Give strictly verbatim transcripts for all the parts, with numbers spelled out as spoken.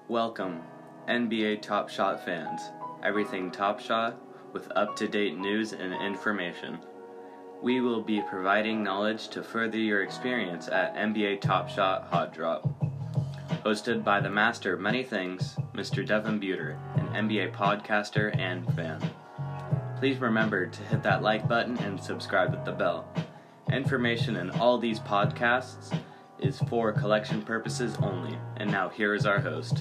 Welcome, N B A Top Shot fans. Everything Top Shot with up-to-date news and information. We will be providing knowledge to further your experience at N B A Top Shot Hot Drop. Hosted by the master of many things, Mister Devin Buter, an N B A podcaster and fan. Please remember to hit that like button and subscribe with the bell. Information in all these podcasts is for collection purposes only. And now here is our host.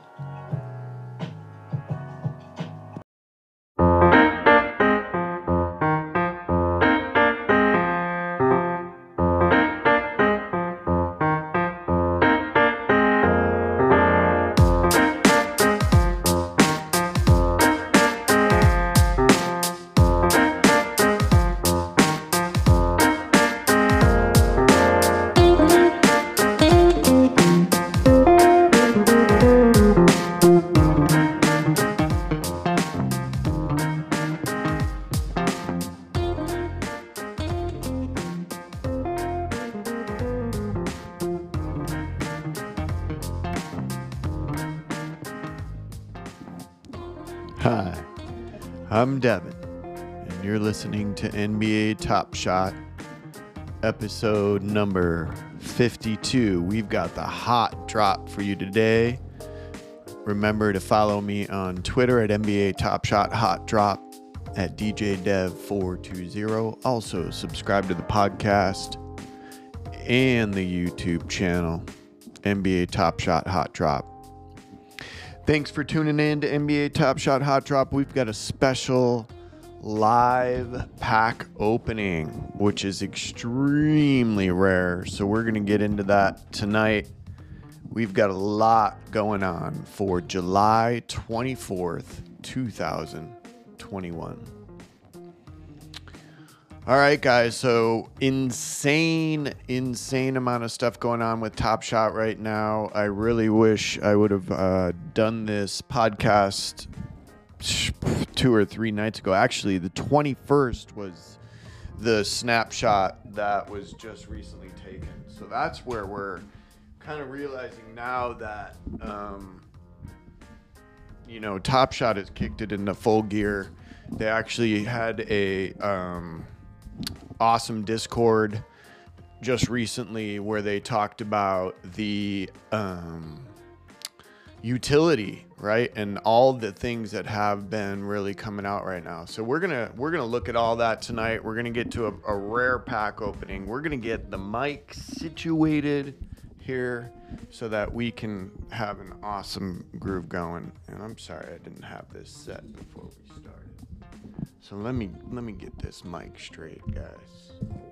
Hi, I'm Devin, and you're listening to N B A Top Shot, episode number fifty-two. We've got the hot drop for you today. Remember to follow me on Twitter at N B A Top Shot Hot Drop, at D J Dev four two zero. Also, subscribe to the podcast and the YouTube channel, N B A Top Shot Hot Drop. Thanks for tuning in to N B A Top Shot Hot Drop. We've got a special live pack opening, which is extremely rare. So we're going to get into that tonight. We've got a lot going on for July twenty-fourth, two thousand twenty-one. All right, guys. So insane, insane amount of stuff going on with Top Shot right now. I really wish I would have uh, done this podcast two or three nights ago. Actually, the twenty-first was the snapshot that was just recently taken. So that's where we're kind of realizing now that, um, you know, Top Shot has kicked it into full gear. They actually had a... Um, awesome Discord just recently where they talked about the um, utility, right, and all the things that have been really coming out right now. So we're gonna we're gonna look at all that tonight. We're gonna get to a, a rare pack opening. We're gonna get the mic situated here so that we can have an awesome groove going. And I'm sorry I didn't have this set before we started. So let me let me get this mic straight, guys.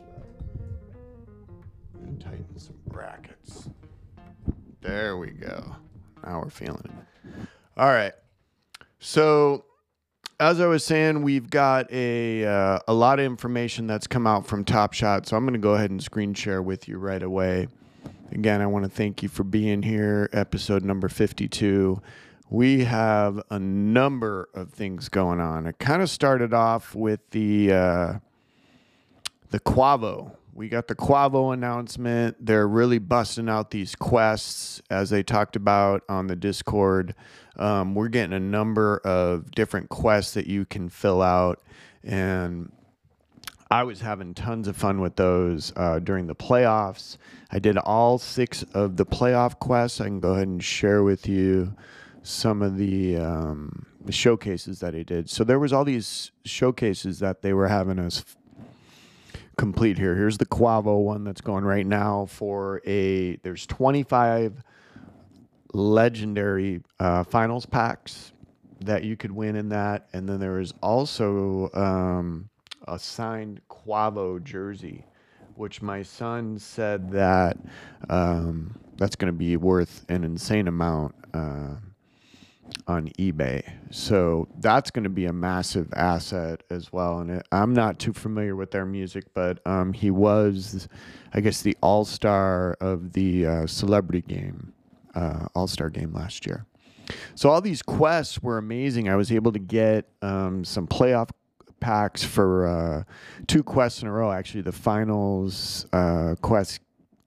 And tighten some brackets. There we go. Now we're feeling it. All right. So as I was saying, we've got a uh, a lot of information that's come out from Top Shot. So I'm going to go ahead and screen share with you right away. Again, I want to thank you for being here. Episode number fifty-two. We have a number of things going on. It kind of started off with the uh, the Quavo. We got the Quavo announcement. They're really busting out these quests, as they talked about on the Discord. Um, we're getting a number of different quests that you can fill out, and I was having tons of fun with those uh, during the playoffs. I did all six of the playoff quests. I can go ahead and share with you some of the, um, the showcases that he did. So there was all these showcases that they were having us f- complete here. Here's the Quavo one that's going right now for a, there's twenty-five legendary uh, finals packs that you could win in that. And then there is also um, a signed Quavo jersey, which my son said that um, that's going to be worth an insane amount uh, on eBay. So that's going to be a massive asset as well. And it, I'm not too familiar with their music, but um, he was, I guess, the all-star of the uh, celebrity game, uh, all-star game last year. So all these quests were amazing. I was able to get um, some playoff packs for uh, two quests in a row. Actually, the finals uh, quest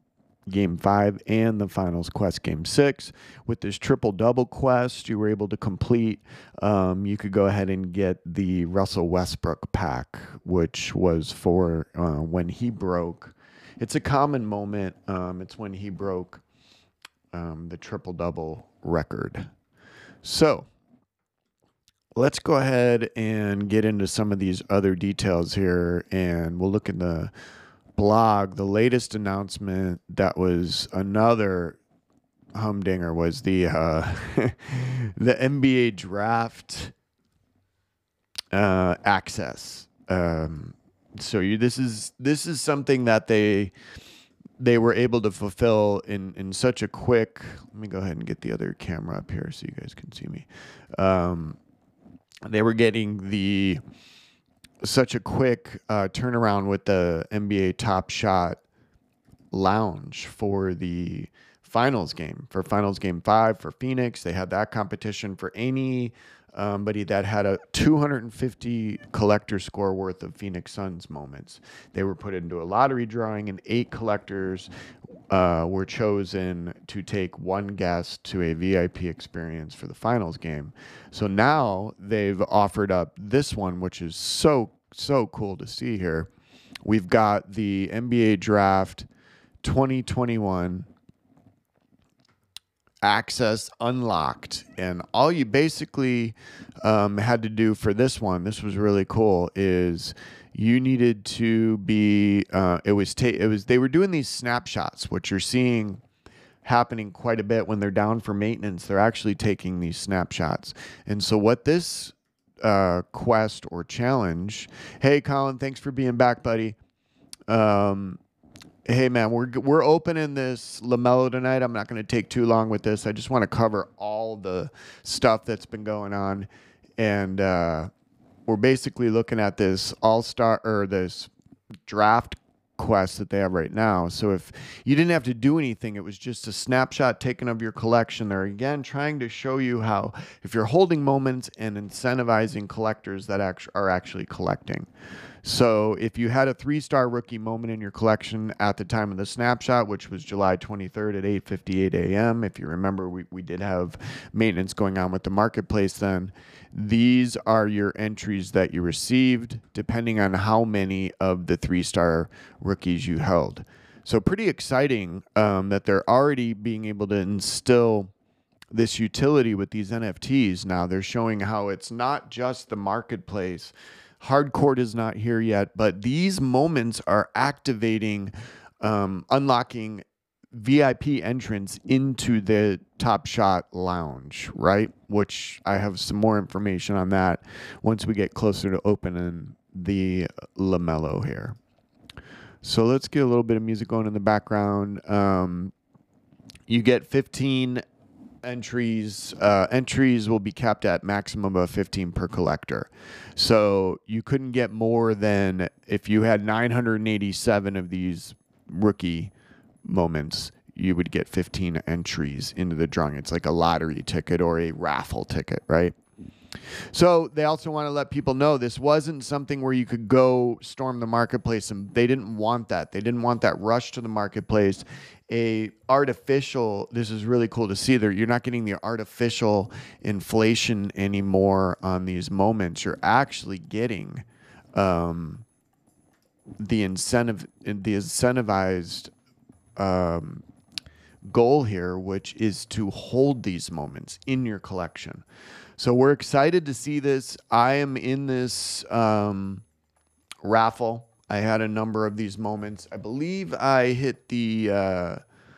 Game five and the Finals Quest Game six. With this triple-double quest you were able to complete, um, you could go ahead and get the Russell Westbrook pack, which was for uh, when he broke. It's a common moment. Um, it's when he broke um, the triple-double record. So let's go ahead and get into some of these other details here, and we'll look at the blog. The latest announcement that was another humdinger was the uh, the N B A draft uh, access. Um, so you, this is this is something that they they were able to fulfill in in such a quick. Let me go ahead and get the other camera up here so you guys can see me. Um, they were getting the such a quick uh, turnaround with the N B A Top Shot Lounge for the finals game, for finals game five for Phoenix. They had that competition for anybody um, that had a two hundred fifty collector score worth of Phoenix Suns moments. They were put into a lottery drawing, and eight collectors uh, were chosen to take one guest to a V I P experience for the finals game. So now they've offered up this one, which is so, so cool to see here. We've got the N B A Draft twenty twenty-one access unlocked, and all you basically um, had to do for this one, this was really cool, is you needed to be uh, it was ta- it was they were doing these snapshots, which you're seeing happening quite a bit when they're down for maintenance. They're actually taking these snapshots. And so what this uh, quest or challenge, hey Colin, thanks for being back, buddy. Um, hey man, we're we're opening this LaMelo tonight. I'm not going to take too long with this. I just want to cover all the stuff that's been going on, and uh, we're basically looking at this all-star or this draft quest that they have right now. So if you didn't have to do anything, it was just a snapshot taken of your collection. They're again trying to show you how, if you're holding moments and incentivizing collectors that act- are actually collecting. So if you had a three-star rookie moment in your collection at the time of the snapshot, which was July twenty-third at eight fifty-eight a.m., if you remember, we, we did have maintenance going on with the marketplace then. These are your entries that you received, depending on how many of the three-star rookies you held. So pretty exciting um, that they're already being able to instill this utility with these N F Ts. Now they're showing how it's not just the marketplace. Hardcourt is not here yet, but these moments are activating, um, unlocking V I P entrance into the Top Shot Lounge, right? Which I have some more information on that once we get closer to opening the LaMelo here. So let's get a little bit of music going in the background. Um, you get fifteen entries. Uh, entries will be capped at maximum of fifteen per collector. So you couldn't get more than, if you had nine hundred eighty-seven of these rookie moments, you would get fifteen entries into the drawing. It's like a lottery ticket or a raffle ticket, right? So they also want to let people know this wasn't something where you could go storm the marketplace, and they didn't want that. They didn't want that rush to the marketplace. A artificial, this is really cool to see there. You're not getting the artificial inflation anymore on these moments. You're actually getting um, the incentive, the incentivized um, goal here, which is to hold these moments in your collection. So we're excited to see this. I am in this um, raffle. I had a number of these moments. I believe I hit the uh,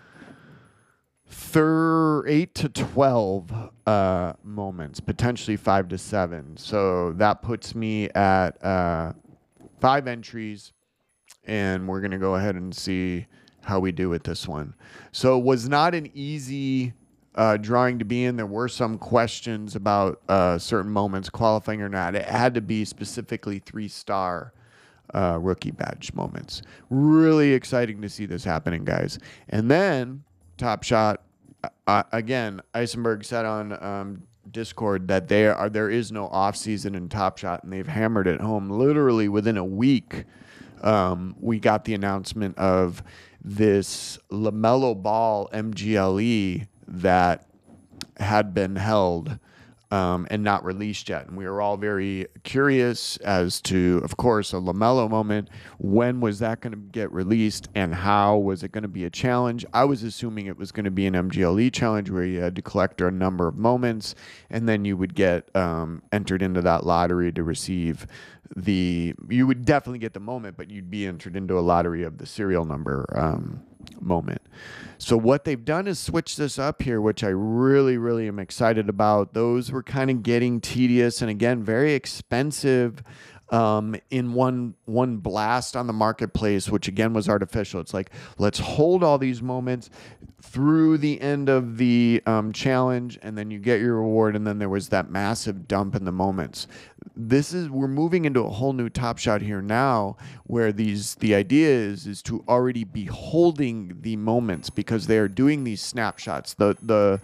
thir- eight to twelve uh, moments, potentially five to seven. So that puts me at uh, five entries, and we're going to go ahead and see how we do with this one. So it was not an easy Uh, drawing to be in. There were some questions about uh, certain moments qualifying or not. It had to be specifically three-star uh, rookie badge moments. Really exciting to see this happening, guys. And then Top Shot, uh, again, Eisenberg said on um, Discord that they are there is no off season in Top Shot, and they've hammered it home. Literally within a week, um, we got the announcement of this LaMelo Ball M G L E that had been held um, and not released yet. And we were all very curious as to, of course, a LaMelo moment. When was that going to get released and how was it going to be a challenge? I was assuming it was going to be an M G L E challenge where you had to collect a number of moments and then you would get um, entered into that lottery to receive the, you would definitely get the moment, but you'd be entered into a lottery of the serial number um, moment. So what they've done is switch this up here, which I really, really am excited about. Those were kind of getting tedious and, again, very expensive um, in one one blast on the marketplace, which, again, was artificial. It's like, let's hold all these moments through the end of the um, challenge, and then you get your reward, and then there was that massive dump in the moments. This is, we're moving into a whole new Top Shot here now, where these, the idea is, is to already be holding the moments because they are doing these snapshots. The, the,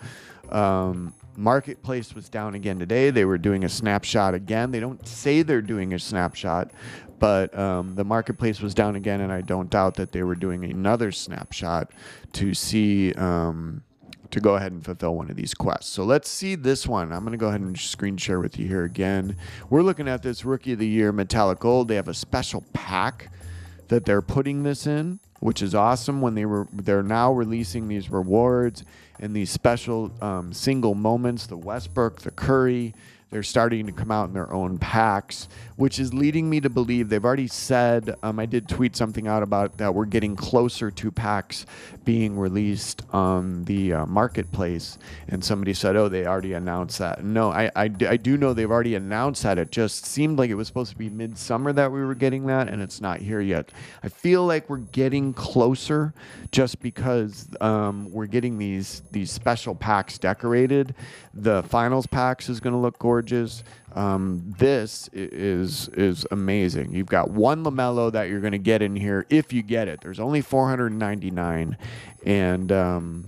um, marketplace was down again today. They were doing a snapshot again. They don't say they're doing a snapshot, but um, the marketplace was down again, and I don't doubt that they were doing another snapshot to see um, to go ahead and fulfill one of these quests. So let's see this one. I'm going to go ahead and screen share with you here again. We're looking at this Rookie of the Year Metallic Gold. They have a special pack that they're putting this in, which is awesome. When they were, they're now releasing these rewards and these special um, single moments, the Westbrook, the Curry, they're starting to come out in their own packs, which is leading me to believe they've already said, um, I did tweet something out about that we're getting closer to packs being released on the uh, marketplace. And somebody said, oh, they already announced that. No, I, I, I do know they've already announced that. It just seemed like it was supposed to be midsummer that we were getting that, and it's not here yet. I feel like we're getting closer just because um, we're getting these, these special packs decorated. The finals packs is going to look gorgeous. Um, this is is amazing. You've got one LaMelo that you're going to get in here if you get it. There's only four hundred ninety-nine, and um,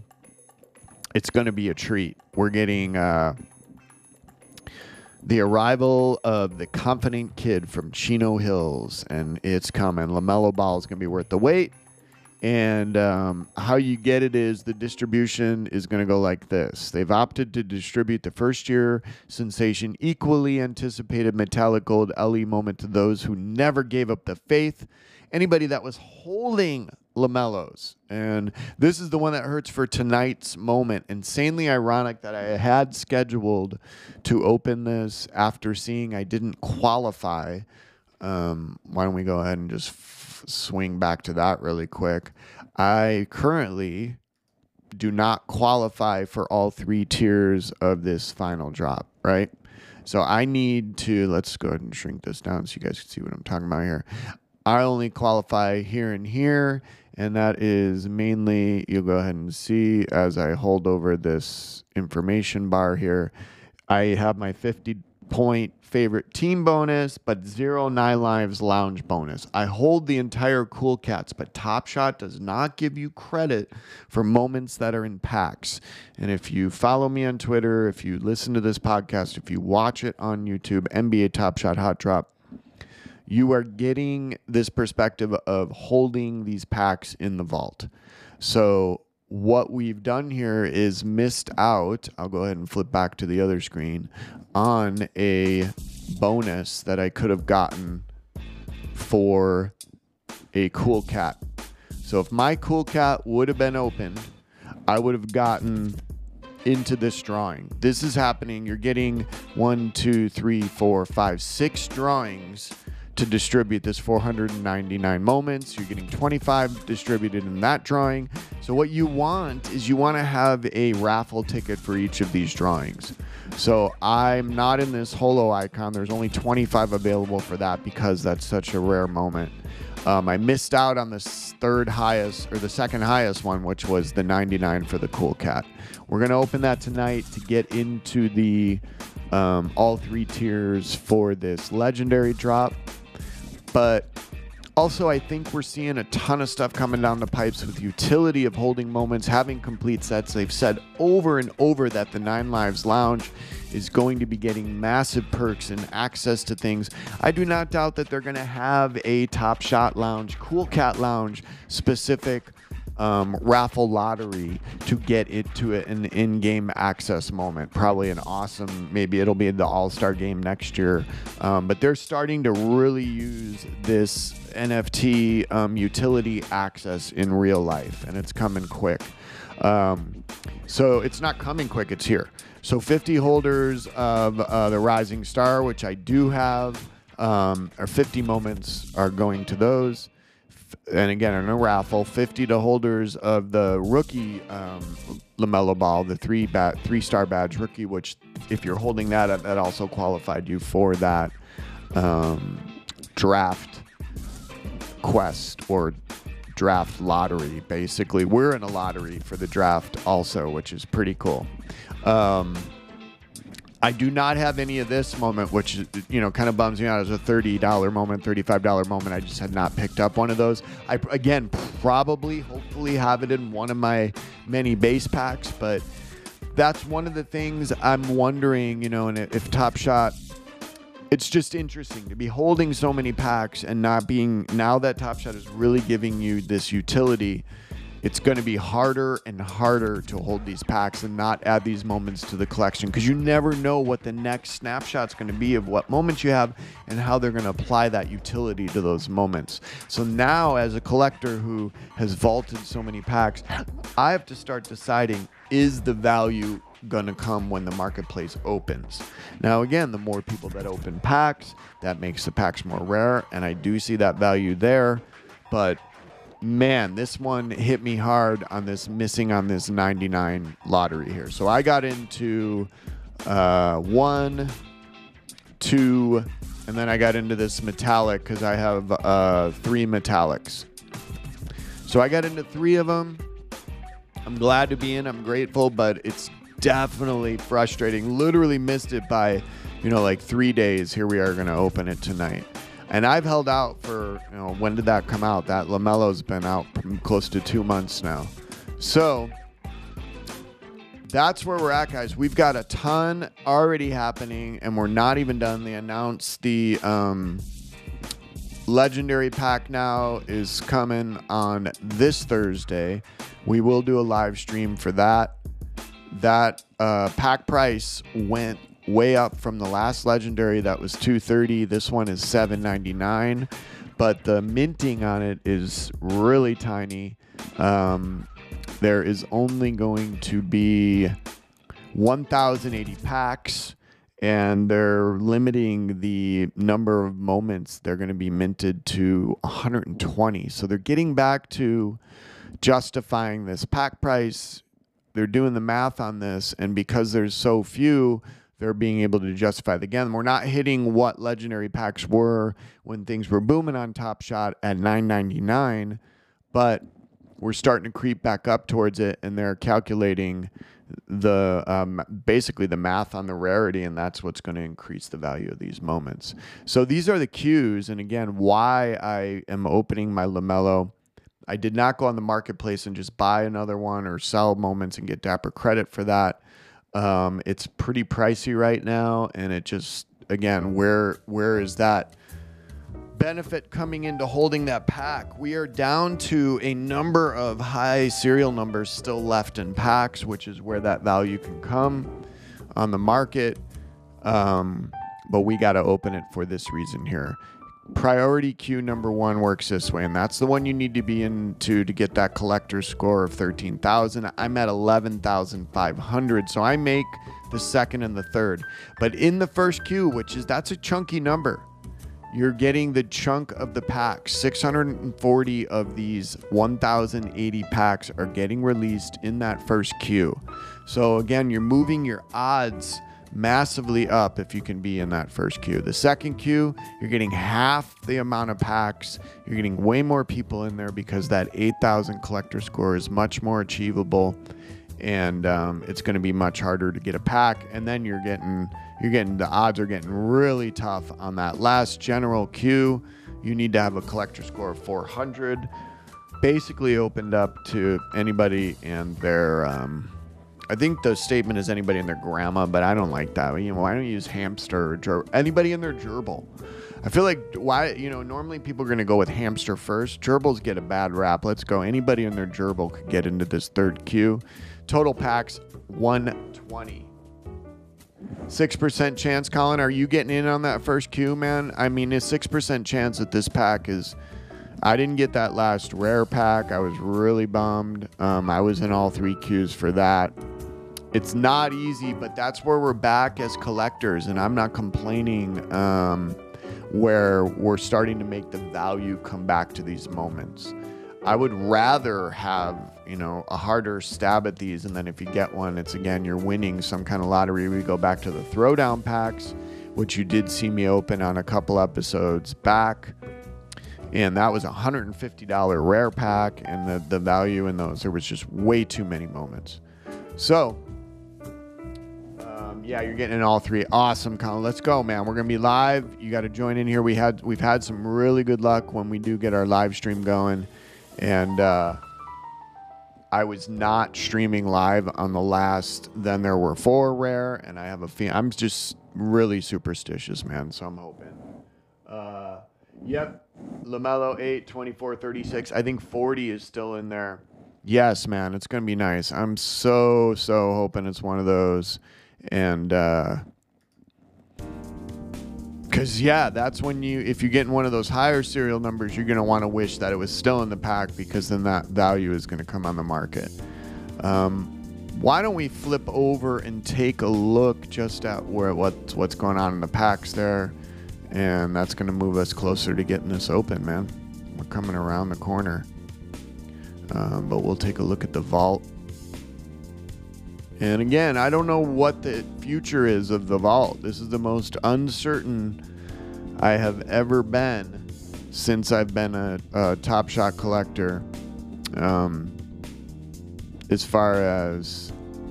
it's going to be a treat. We're getting uh, the arrival of the Confident Kid from Chino Hills, and it's coming. LaMelo Ball is going to be worth the wait. And um, how you get it is the distribution is going to go like this. They've opted to distribute the first year sensation equally anticipated metallic gold L E moment to those who never gave up the faith. Anybody that was holding LaMelos. And this is the one that hurts for tonight's moment. Insanely ironic that I had scheduled to open this after seeing I didn't qualify. Um, why don't we go ahead and just f- swing back to that really quick. I currently do not qualify for all three tiers of this final drop, right? So I need to, let's go ahead and shrink this down so you guys can see what I'm talking about here. I only qualify here and here, and that is mainly, you'll go ahead and see as I hold over this information bar here. I have my fifty point favorite team bonus, but zero Nine Lives Lounge bonus. I hold the entire Cool Cats, but Top Shot does not give you credit for moments that are in packs. And if you follow me on Twitter, if you listen to this podcast, if you watch it on YouTube, N B A Top Shot Hot Drop, you are getting this perspective of holding these packs in the vault. So what we've done here is missed out, I'll go ahead and flip back to the other screen, on a bonus that I could have gotten for a Cool Cat. So if my Cool Cat would have been opened, I would have gotten into this drawing. This is happening. You're getting one, two, three, four, five, six drawings to distribute this four hundred ninety-nine moments. You're getting twenty-five distributed in that drawing. So what you want is you want to have a raffle ticket for each of these drawings. So I'm not in this holo icon. There's only twenty-five available for that because that's such a rare moment. Um, I missed out on the third highest or the second highest one, which was the ninety-nine for the Cool Cat. We're going to open that tonight to get into the um, all three tiers for this legendary drop. But also, I think we're seeing a ton of stuff coming down the pipes with utility of holding moments, having complete sets. They've said over and over that the Nine Lives Lounge is going to be getting massive perks and access to things. I do not doubt that they're going to have a Top Shot Lounge, Cool Cat Lounge specific um, raffle lottery to get it to an in-game access moment. Probably an awesome, maybe it'll be the All-Star game next year. Um, but they're starting to really use this N F T um, utility access in real life, and it's coming quick. Um, so it's not coming quick, it's here. So fifty holders of uh, the Rising Star, which I do have, um, or fifty moments are going to those. And again, in a raffle, fifty to holders of the rookie um, LaMelo Ball, the three bat, three star badge rookie, which if you're holding that, that also qualified you for that um, draft quest or draft lottery. Basically, we're in a lottery for the draft also, which is pretty cool. Um, I do not have any of this moment, which, you know, kind of bums me out as a thirty dollar moment, thirty-five dollar moment. I just had not picked up one of those. I, again, probably, hopefully have it in one of my many base packs, but that's one of the things I'm wondering, you know, and if Top Shot, it's just interesting to be holding so many packs and not being, now that Top Shot is really giving you this utility, it's going to be harder and harder to hold these packs and not add these moments to the collection, because you never know what the next snapshot's going to be of what moments you have and how they're going to apply that utility to those moments. So now, as a collector who has vaulted so many packs, I have to start deciding, is the value going to come when the marketplace opens? Now, again, the more people that open packs, that makes the packs more rare, and I do see that value there, but man, this one hit me hard on this missing on this ninety-nine lottery here. So I got into uh, one, two, and then I got into this metallic because I have uh, three metallics. So I got into three of them. I'm glad to be in. I'm grateful, but it's definitely frustrating. Literally missed it by, you know, like three days. Here we are going to open it tonight. And I've held out for, you know, when did that come out? That LaMelo's been out close to two months now. So that's where we're at, guys. We've got a ton already happening, and we're not even done. They announced the um, Legendary Pack now is coming on this Thursday. We will do a live stream for that. That uh, pack price went way up from the last Legendary that was two thirty. This one is seven ninety-nine, but the minting on it is really tiny. Um, there is only going to be one thousand eighty packs, and they're limiting the number of moments they're going to be minted to one hundred twenty. So they're getting back to justifying this pack price. They're doing the math on this, and because there's so few, they're being able to justify it. Again, we're not hitting what Legendary packs were when things were booming on Top Shot at nine ninety-nine, but we're starting to creep back up towards it, and they're calculating the um, basically the math on the rarity, and that's what's going to increase the value of these moments. So these are the cues, and again, why I am opening my LaMelo. I did not go on the marketplace and just buy another one or sell moments and get Dapper credit for that. Um, it's pretty pricey right now, and it just, again, where where is that benefit coming into holding that pack? We are down to a number of high serial numbers still left in packs, which is where that value can come on the market. Um, but we got to open it for this reason here. Priority queue number one works this way, and that's the one you need to be into to get that collector score of thirteen thousand. I'm at eleven thousand five hundred, so I make the second and the third. But in the first queue, which is, that's a chunky number, you're getting the chunk of the pack. six hundred forty of these one thousand eighty packs are getting released in that first queue. So again, you're moving your odds massively up if you can be in that first queue. The second queue, you're getting half the amount of packs. You're getting way more people in there because that eight thousand collector score is much more achievable, and um, it's going to be much harder to get a pack. And then you're getting, you're getting, the odds are getting really tough on that last general queue. You need to have a collector score of four hundred, basically opened up to anybody and their um, I think the statement is anybody and their grandma, but I don't like that. You know, why don't you use hamster or ger- anybody in their gerbil? I feel like why, you know, normally people are going to go with hamster first. Gerbils get a bad rap. Let's go. Anybody in their gerbil could get into this third queue. Total packs one twenty. six percent chance, Colin. Are you getting in on that first queue, man? I mean, a six percent chance that this pack is... I didn't get that last rare pack. I was really bummed. Um, I was in all three queues for that. It's not easy, but that's where we're back as collectors, and I'm not complaining, um, where we're starting to make the value come back to these moments. I would rather have, you know, a harder stab at these, and then if you get one, it's again, you're winning some kind of lottery. We go back to the throwdown packs, which you did see me open on a couple episodes back. And that was a one hundred fifty dollars rare pack, and the, the value in those, there was just way too many moments. So, um, yeah, you're getting in all three. Awesome, Colin. Let's go, man. We're going to be live. You got to join in here. We had, we've had some really good luck when we do get our live stream going. And uh, I was not streaming live on the last, then there were four rare, and I have a fee. I'm just really superstitious, man, so I'm hoping. Uh, yep. LaMelo eight, twenty-four, thirty-six. I think forty is still in there. Yes, man, it's going to be nice. I'm so, so hoping it's one of those. And, uh, because, yeah, that's when you, if you get in one of those higher serial numbers, you're going to want to wish that it was still in the pack, because then that value is going to come on the market. Um, why don't we flip over and take a look just at where what, what's going on in the packs there. And that's going to move us closer to getting this open, man. We're coming around the corner. Um, but we'll take a look at the vault. And again, I don't know what the future is of the vault. This is the most uncertain I have ever been since I've been a, a Top Shot collector. Um, as far as...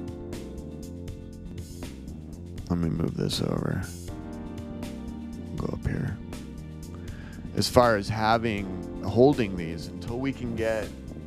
Let me move this over. Go up here. As far as having holding these until we can get,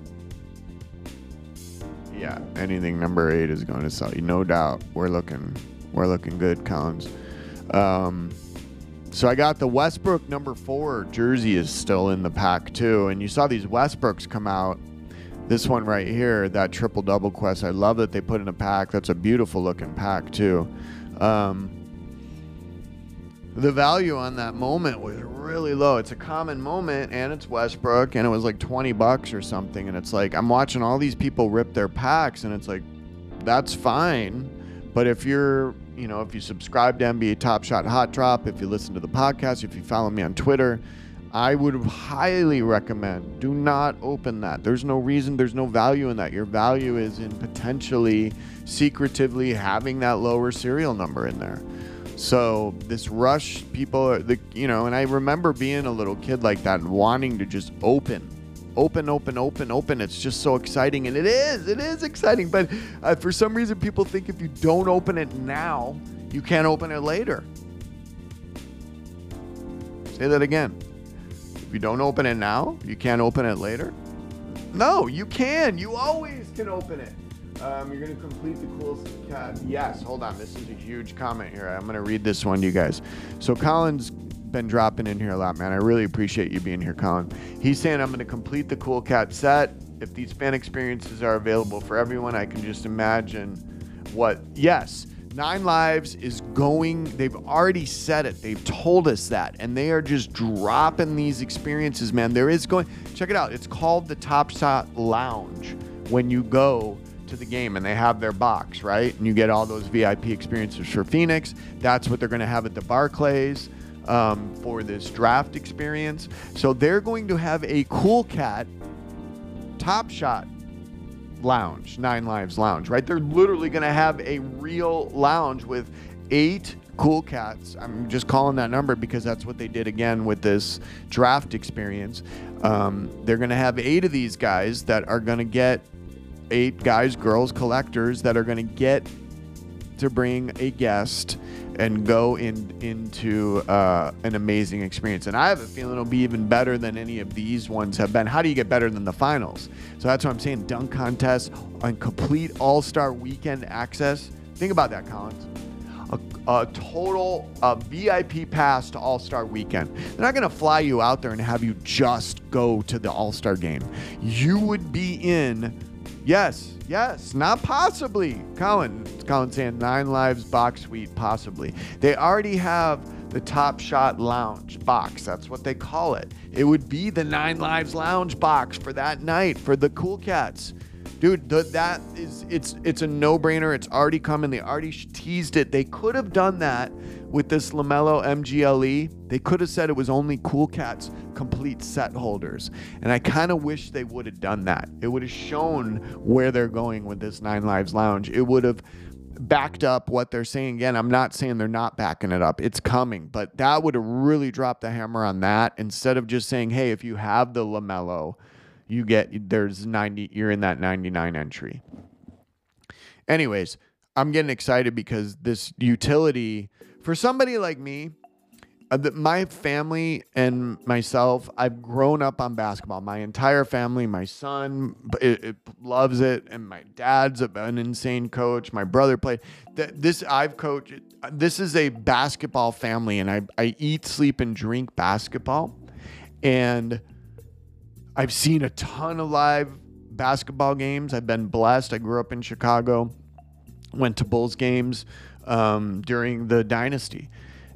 yeah, anything number eight is going to sell you, no doubt. We're looking, we're looking good, Collins. Um, so I got the Westbrook number four jersey is still in the pack too, and you saw these Westbrooks come out. This one right here, that triple double quest, I love that they put in a pack. That's a beautiful looking pack too. Um, The value on that moment was really low. It's a common moment, and it's Westbrook, and it was like twenty bucks or something. And it's like, I'm watching all these people rip their packs, and it's like, that's fine. But if you're, you know, if you subscribe to N B A Top Shot Hot Drop, if you listen to the podcast, if you follow me on Twitter, I would highly recommend, do not open that. There's no reason, there's no value in that. Your value is in potentially, secretively having that lower serial number in there. So this rush, people, the you know, and I remember being a little kid like that and wanting to just open, open, open, open, open. It's just so exciting, and it is, it is exciting. But uh, for some reason, people think if you don't open it now, you can't open it later. Say that again. If you don't open it now, you can't open it later. No, you can. You always can open it. Um, you're going to complete the cool cat. Yes, hold on. This is a huge comment here. I'm going to read this one to you guys. So Colin's been dropping in here a lot, man. I really appreciate you being here, Colin. He's saying I'm going to complete the cool cat set. If these fan experiences are available for everyone, I can just imagine what. Yes, Nine Lives is going. They've already said it. They've told us that. And they are just dropping these experiences, man. There is going. Check it out. It's called the Top Shot Lounge when you go to the game, and they have their box, right? And you get all those V I P experiences for Phoenix. That's what they're going to have at the Barclays um, for this draft experience. So they're going to have a Cool Cat Top Shot Lounge, Nine Lives Lounge, right? They're literally going to have a real lounge with eight Cool Cats. I'm just calling that number because that's what they did again with this draft experience. Um, they're going to have eight of these guys that are going to get eight guys, girls, collectors that are going to get to bring a guest and go in into uh, an amazing experience. And I have a feeling it'll be even better than any of these ones have been. How do you get better than the finals? So that's what I'm saying. Dunk contest on complete all-star weekend access. Think about that, Collins. A, a total uh, V I P pass to All-Star Weekend. They're not going to fly you out there and have you just go to the All-Star game. You would be in, yes, yes, not possibly. Colin, Colin saying Nine Lives box suite, possibly. They already have the Top Shot Lounge box. That's what they call it. It would be the Nine Lives Lounge box for that night for the Cool Cats. Dude, the, that is, it's it's a no-brainer. It's already coming. They already teased it. They could have done that with this LaMelo M G L E. They could have said it was only Cool Cats complete set holders. And I kind of wish they would have done that. It would have shown where they're going with this Nine Lives Lounge. It would have backed up what they're saying. Again, I'm not saying they're not backing it up. It's coming. But that would have really dropped the hammer on that instead of just saying, hey, if you have the LaMelo, you get, there's ninety, you're in that ninety-nine entry. Anyways, I'm getting excited because this utility, for somebody like me, uh, the, my family and myself, I've grown up on basketball. My entire family, my son it, it loves it, and my dad's an insane coach. My brother played. Th- this I've coached. This is a basketball family, and I, I eat, sleep, and drink basketball. And I've seen a ton of live basketball games. I've been blessed. I grew up in Chicago, went to Bulls games um, during the dynasty.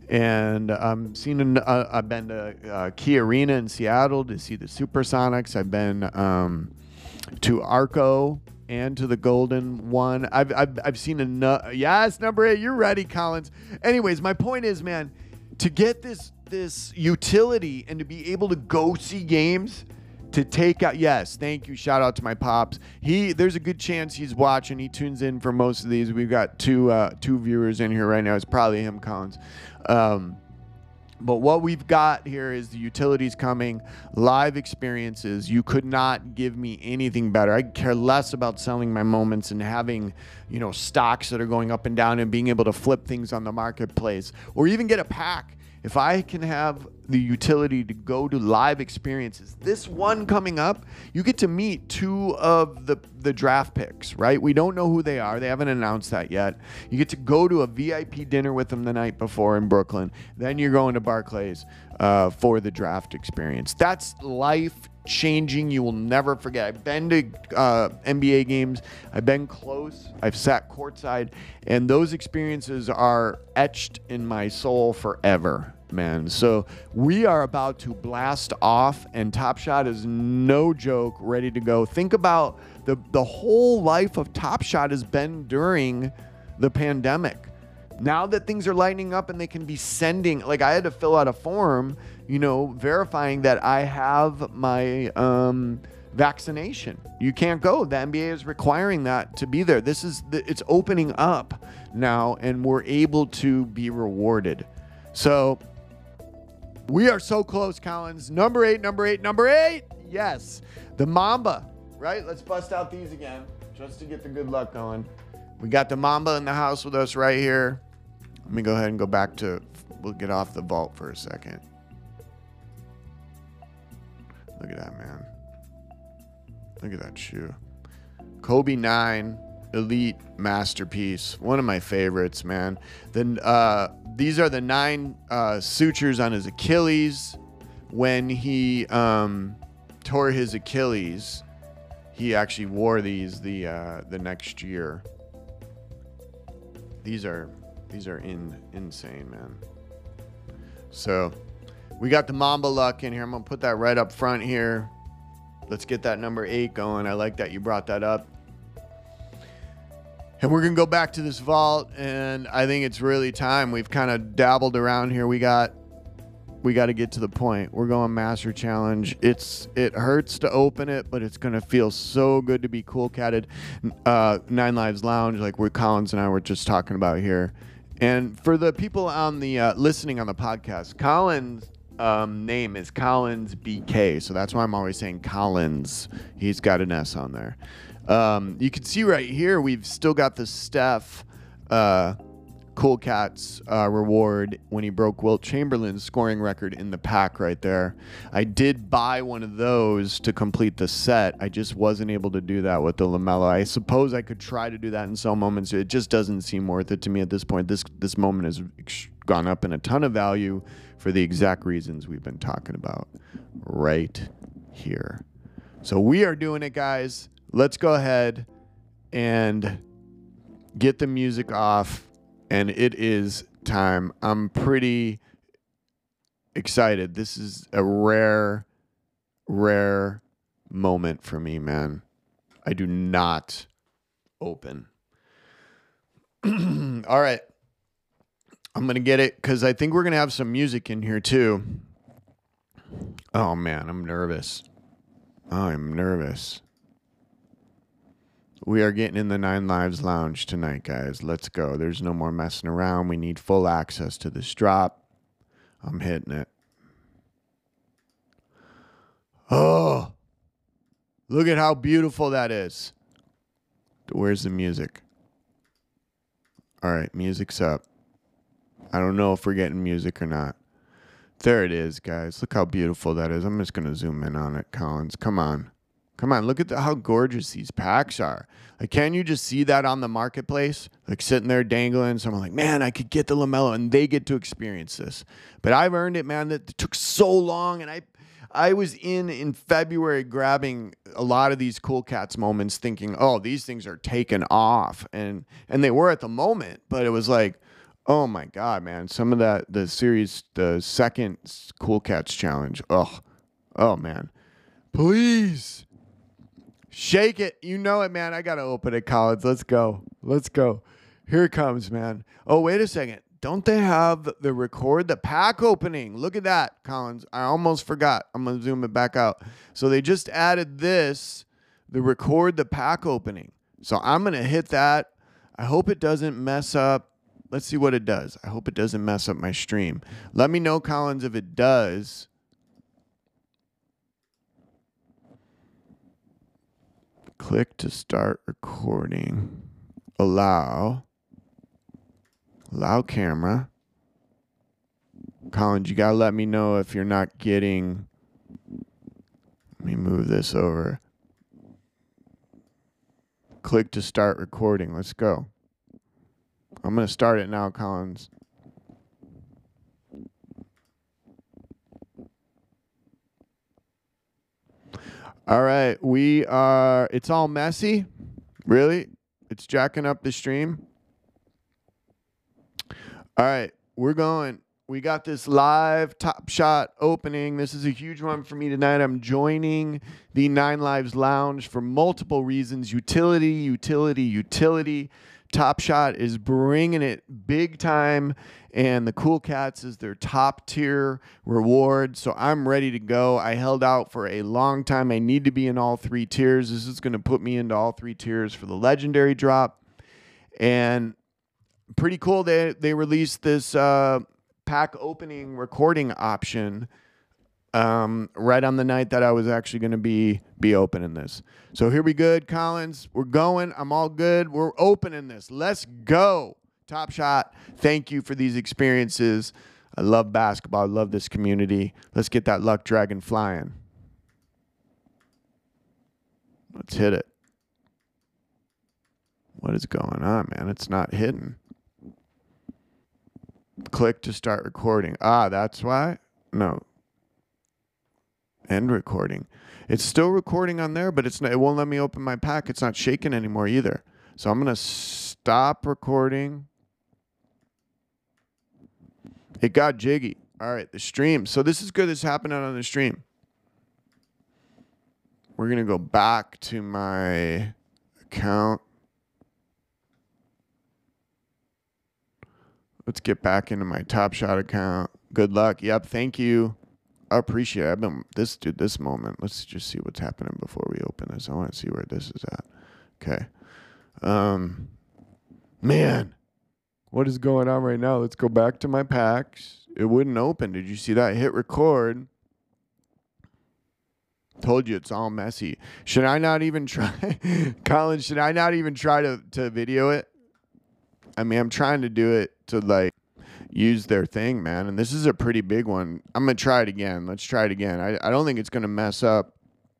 And um, seen an, uh, I've been to uh, Key Arena in Seattle to see the Supersonics. I've been um, to Arco and to the Golden One. I've I've, I've seen enough. Yes, number eight. You're ready, Collins. Anyways, my point is, man, to get this this utility and to be able to go see games, to take out, yes, thank you. Shout out to my pops. He, there's a good chance he's watching. He tunes in for most of these. We've got two uh, two viewers in here right now. It's probably him, Collins. Um, but what we've got here is the utilities coming, live experiences. You could not give me anything better. I care less about selling my moments and having, you know, stocks that are going up and down and being able to flip things on the marketplace or even get a pack. If I can have the utility to go to live experiences, this one coming up, you get to meet two of the, the draft picks, right? We don't know who they are. They haven't announced that yet. You get to go to a V I P dinner with them the night before in Brooklyn. Then you're going to Barclays uh, for the draft experience. That's life changing. You will never forget. I've been to uh, N B A games. I've been close. I've sat courtside, and those experiences are etched in my soul forever, man. So we are about to blast off, and Top Shot is no joke, ready to go. Think about the the whole life of Top Shot has been during the pandemic. Now that things are lightening up and they can be sending, like I had to fill out a form, you know, verifying that I have my um, vaccination. You can't go. The N B A is requiring that to be there. This is, the, it's opening up now and we're able to be rewarded. So we are so close, Collins. Number eight, number eight, number eight. Yes. The Mamba, right? Let's bust out these again just to get the good luck going. We got the Mamba in the house with us right here. Let me go ahead and go back to, we'll get off the vault for a second. Look at that, man. Look at that shoe. Kobe nine Elite Masterpiece. One of my favorites, man. Then uh, these are the nine uh, sutures on his Achilles. When he um, tore his Achilles, he actually wore these the uh, the next year. These are these are in insane, man. So we got the Mamba luck in here. I'm gonna put that right up front here. Let's get that number eight going. I like that you brought that up. And we're gonna go back to this vault, and I think it's really time. We've kind of dabbled around here. We got we got to get to the point. We're going Master Challenge. It's it hurts to open it, but it's gonna feel so good to be cool catted. Uh, Nine Lives Lounge, like we Collins and I were just talking about here. And for the people on the uh, listening on the podcast, Collins' um, name is Collins B K, so that's why I'm always saying Collins. He's got an S on there. Um, you can see right here we've still got the Steph uh, Cool Cats uh, reward when he broke Wilt Chamberlain's scoring record in the pack right there. I did buy one of those to complete the set. I just wasn't able to do that with the LaMelo. I suppose I could try to do that in some moments. It just doesn't seem worth it to me at this point. This this moment has gone up in a ton of value for the exact reasons we've been talking about right here. So we are doing it, guys. Let's go ahead and get the music off. And it is time. I'm pretty excited. This is a rare, rare moment for me, man. I do not open. All right. I'm going to get it because I think we're going to have some music in here too. Oh, man, I'm nervous. Oh, I'm nervous. We are getting in the Nine Lives Lounge tonight, guys. Let's go. There's no more messing around. We need full access to this drop. I'm hitting it. Oh, look at how beautiful that is. Where's the music? All right, music's up. I don't know if we're getting music or not. There it is, guys. Look how beautiful that is. I'm just going to zoom in on it, Collins. Come on. Come on, look at the, how gorgeous these packs are. Like, can you just see that on the marketplace? Like, sitting there dangling. So I'm like, man, I could get the LaMelo, and they get to experience this. But I've earned it, man. That took so long, and I I was in in February grabbing a lot of these Cool Cats moments thinking, oh, these things are taking off. And, and they were at the moment, but it was like, oh, my God, man. Some of that, the series, the second Cool Cats challenge, oh, oh, man. Please. Shake it. You know it, man. I got to open it, Collins. Let's go. Let's go. Here it comes, man. Oh, wait a second. Don't they have the record the pack opening? Look at that, Collins. I almost forgot. I'm going to zoom it back out. So they just added this, the record the pack opening. So I'm going to hit that. I hope it doesn't mess up. Let's see what it does. I hope it doesn't mess up my stream. Let me know, Collins, if it does. Click to start recording. Allow. Allow camera. Collins, you got to let me know if you're not getting. Let me move this over. Click to start recording. Let's go. I'm going to start it now, Collins. All right, we are, it's all messy. Really? It's jacking up the stream. All right, we're going. We got this live Top Shot opening. This is a huge one for me tonight. I'm joining the Nine Lives Lounge for multiple reasons. Utility, utility, utility. Top Shot is bringing it big time, and the Cool Cats is their top tier reward. So I'm ready to go. I held out for a long time. I need to be in all three tiers. This is going to put me into all three tiers for the legendary drop. And pretty cool. They, they released this uh, pack opening recording option um, right on the night that I was actually going to be be opening this. So here we good, Collins. We're going. I'm all good. We're opening this. Let's go. Top Shot. Thank you for these experiences. I love basketball. I love this community. Let's get that luck dragon flying. Let's hit it. What is going on, man? It's not hitting. Click to start recording. Ah, that's why? No. End recording. It's still recording on there, but it's not, it won't let me open my pack. It's not shaking anymore either. So I'm going to stop recording. It got jiggy. All right, the stream. So this is good. This is happening on the stream. We're going to go back to my account. Let's get back into my Top Shot account. Good luck. Yep, thank you. I appreciate it. I've been this dude this moment. Let's just see what's happening before we open this. I want to see where this is at. Okay. Um man, what is going on right now? Let's go back to my packs. It wouldn't open. Did you see that? Hit record. Told you it's all messy. Should I not even try Colin, should I not even try to, to video it? I mean, I'm trying to do it to like use their thing, man. And this is a pretty big one. I'm going to try it again. Let's try it again. I, I don't think it's going to mess up.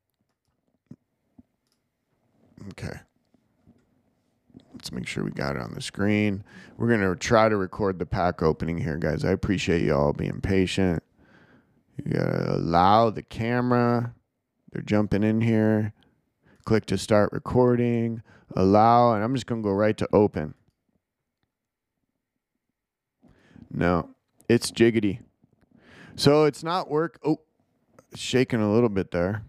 Okay. Let's make sure we got it on the screen. We're going to try to record the pack opening here, guys. I appreciate you all being patient. You got to allow the camera. They're jumping in here. Click to start recording. Allow. And I'm just going to go right to open. No, it's jiggity. So it's not work. Oh, it's shaking a little bit there.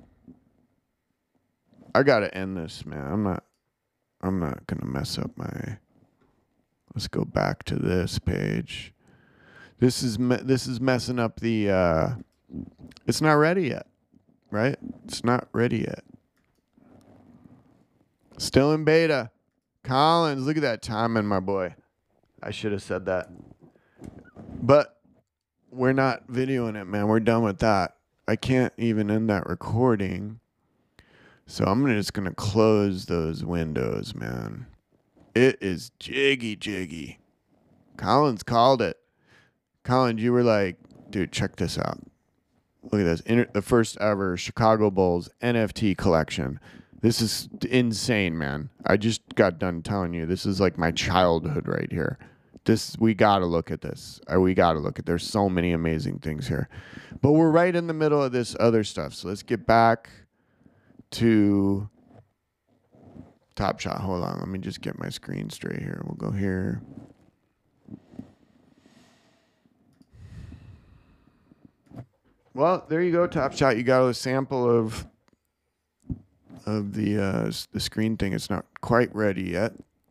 I got to end this, man. I'm not. I'm not going to mess up my, let's go back to this page. This is, me this is messing up the, uh, it's not ready yet, right? It's not ready yet. Still in beta. Collins, look at that timing, my boy. I should have said that. But we're not videoing it, man. We're done with that. I can't even end that recording. So I'm just going to close those windows, man. It is jiggy, jiggy. Collins called it. Collins, you were like, dude, check this out. Look at this. Inter the first ever Chicago Bulls N F T collection. This is insane, man. I just got done telling you. This is like my childhood right here. This, we got to look at this. We got to look at, there's so many amazing things here. But we're right in the middle of this other stuff. So let's get back to Top Shot. Hold on, let me just get my screen straight here. We'll go here. Well, there you go, Top Shot. You got a sample of of the uh, the screen thing. It's not quite ready yet.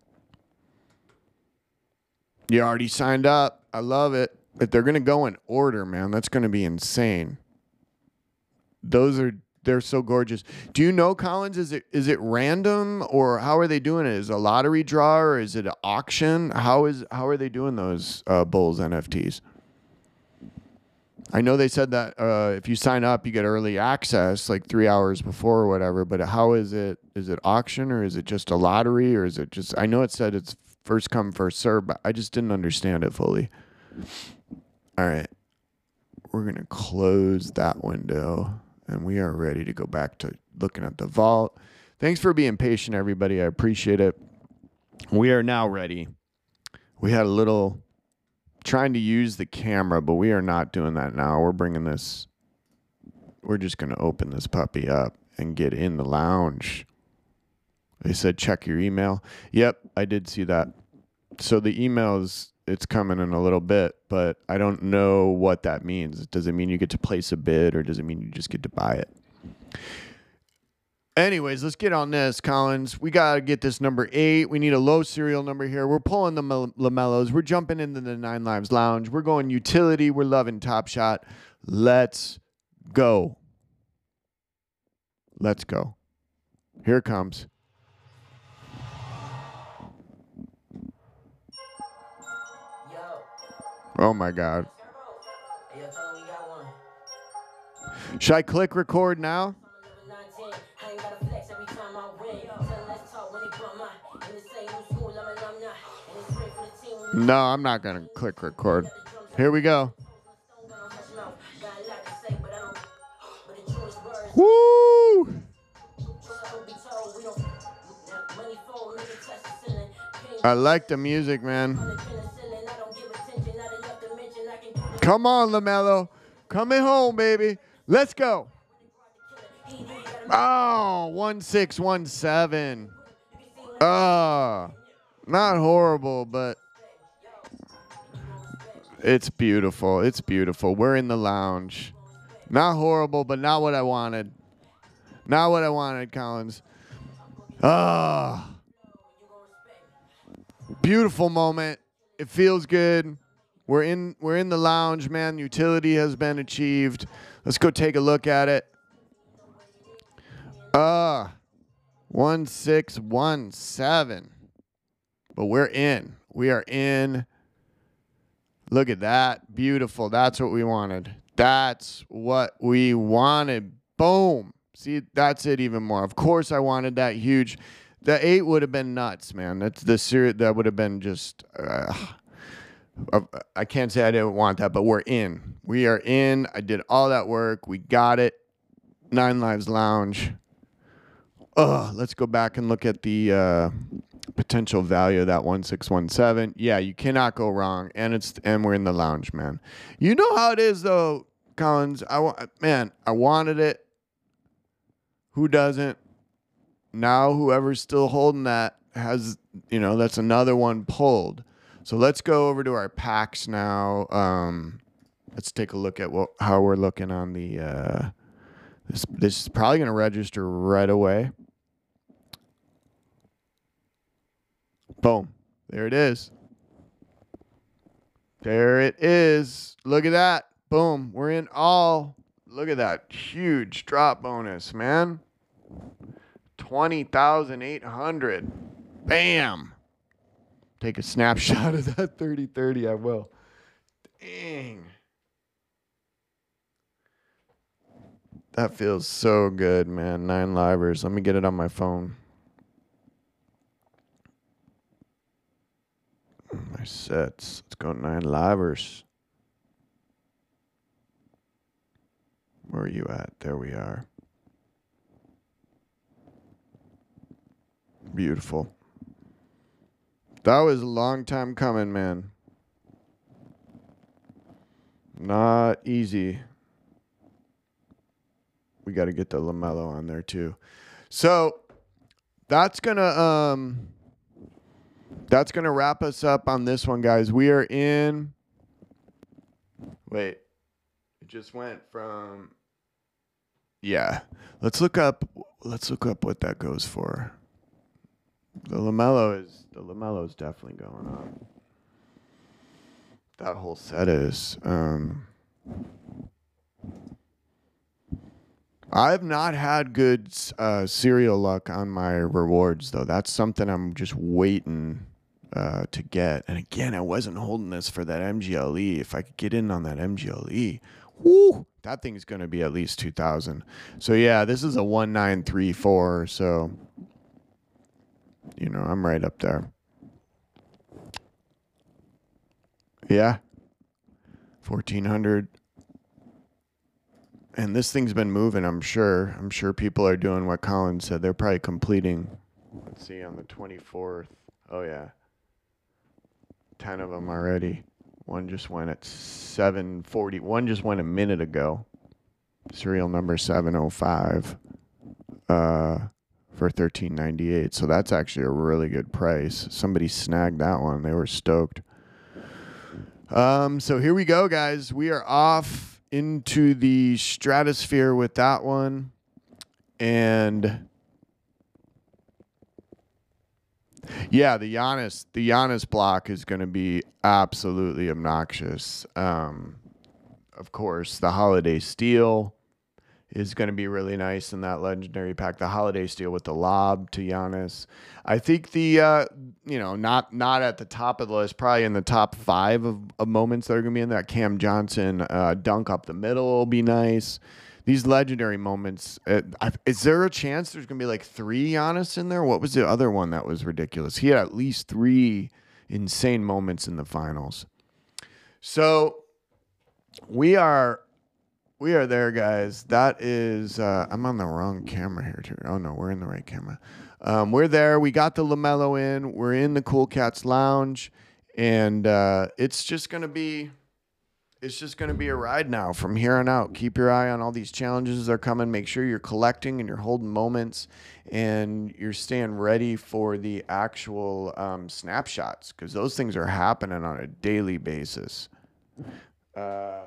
You already signed up. I love it. If they're gonna go in order, man, that's gonna be insane. Those are. They're so gorgeous. Do you know, Collins, is it is it random or how are they doing it? Is it a lottery draw or is it an auction? How is how are they doing those uh, Bulls N F Ts? I know they said that uh, if you sign up, you get early access like three hours before or whatever. But how is it? Is it auction or is it just a lottery or is it just? I know it said it's first come first serve, but I just didn't understand it fully. All right, we're gonna close that window. And we are ready to go back to looking at the vault. Thanks for being patient, everybody. I appreciate it. We are now ready. We had a little trying to use the camera, but we are not doing that now. We're bringing this. We're just going to open this puppy up and get in the lounge. They said check your email. Yep, I did see that. So the email is, it's coming in a little bit, but I don't know what that means. Does it mean you get to place a bid or does it mean you just get to buy it? Anyways, let's get on this, Collins. We got to get this number eight. We need a low serial number here. We're pulling the LaMelos. We're jumping into the Nine Lives Lounge. We're going utility. We're loving Top Shot. Let's go. Let's go. Here it comes. Oh, my God. Should I click record now? No, I'm not going to click record. Here we go. Woo! I like the music, man. Come on, LaMelo. Coming home, baby. Let's go. Oh, one six one seven. Oh, not horrible, but it's beautiful. It's beautiful. We're in the lounge. Not horrible, but not what I wanted. Not what I wanted, Collins. Ah. Beautiful moment. It feels good. We're in we're in the lounge, man. Utility has been achieved. Let's go take a look at it. Uh one six one seven. But we're in. We are in. Look at that. Beautiful. That's what we wanted. That's what we wanted. Boom. See, that's it even more. Of course I wanted that huge. The eight would have been nuts, man. That's the series that would have been just. Uh, I can't say I didn't want that, but we're in. We are in. I did all that work. We got it. Nine Lives Lounge. Oh, let's go back and look at the uh, potential value of that one six one seven. Yeah, you cannot go wrong, and it's and we're in the lounge, man. You know how it is, though, Collins. I want, man. I wanted it. Who doesn't? Now, whoever's still holding that has, you know, that's another one pulled. So let's go over to our packs now. Um, let's take a look at what how we're looking on the. Uh, this this is probably going to register right away. Boom. There it is. There it is. Look at that. Boom. We're in all. Look at that huge drop bonus, man. twenty thousand eight hundred. Bam. Take a snapshot of that thirty thirty. I will. Dang. That feels so good, man. Nine livers. Let me get it on my phone. My sets. Let's go nine livers. Where are you at? There we are. Beautiful. That was a long time coming, man. Not easy. We got to get the LaMelo on there too. So that's gonna um that's gonna wrap us up on this one, guys. We are in. Wait, it just went from. Yeah, let's look up. Let's look up what that goes for. The LaMelo is the LaMelo is definitely going up. That whole set is. Um, I've not had good uh, serial luck on my rewards though. That's something I'm just waiting uh, to get. And again, I wasn't holding this for that M G L E. If I could get in on that M G L E, whoo, that thing's going to be at least two thousand. So yeah, this is a one nine three four. So. You know, I'm right up there. Yeah. fourteen hundred. And this thing's been moving, I'm sure. I'm sure people are doing what Colin said. They're probably completing. Let's see, on the twenty-fourth. Oh, yeah. ten of them already. One just went at seven forty. One just went a minute ago. Serial number seven oh five. Uh... For thirteen ninety-eight, so that's actually a really good price. Somebody snagged that one; they were stoked. Um, so here we go, guys. We are off into the stratosphere with that one, and yeah, the Giannis, the Giannis block is going to be absolutely obnoxious. Um, of course, the Holiday Steal is going to be really nice in that legendary pack. The Holiday Steal with the lob to Giannis. I think the, uh, you know, not not at the top of the list, probably in the top five of, of moments that are going to be in that Cam Johnson uh, dunk up the middle will be nice. These legendary moments, uh, I, is there a chance there's going to be like three Giannis in there? What was the other one that was ridiculous? He had at least three insane moments in the finals. So we are... We are there, guys. That is, uh, I'm on the wrong camera here, too. Oh, no, we're in the right camera. Um, we're there. We got the LaMelo in. We're in the Cool Cats Lounge. And uh, it's just going to be, it's just going to be a ride now from here on out. Keep your eye on all these challenges that are coming. Make sure you're collecting and you're holding moments. And you're staying ready for the actual um, snapshots. Because those things are happening on a daily basis. Uh...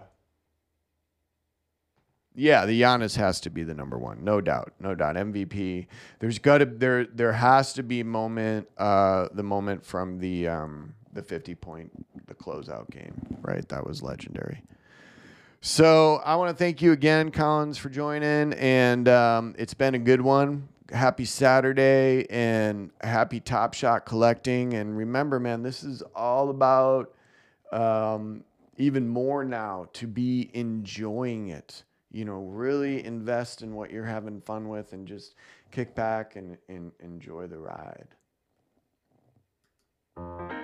Yeah, the Giannis has to be the number one, no doubt, no doubt. M V P. There's got to there there has to be moment, uh, the moment from the um the fifty point the closeout game, right? That was legendary. So I want to thank you again, Collins, for joining, and um, it's been a good one. Happy Saturday and happy Top Shot collecting. And remember, man, this is all about um, even more now to be enjoying it. you know, really invest in what you're having fun with and just kick back and, and enjoy the ride.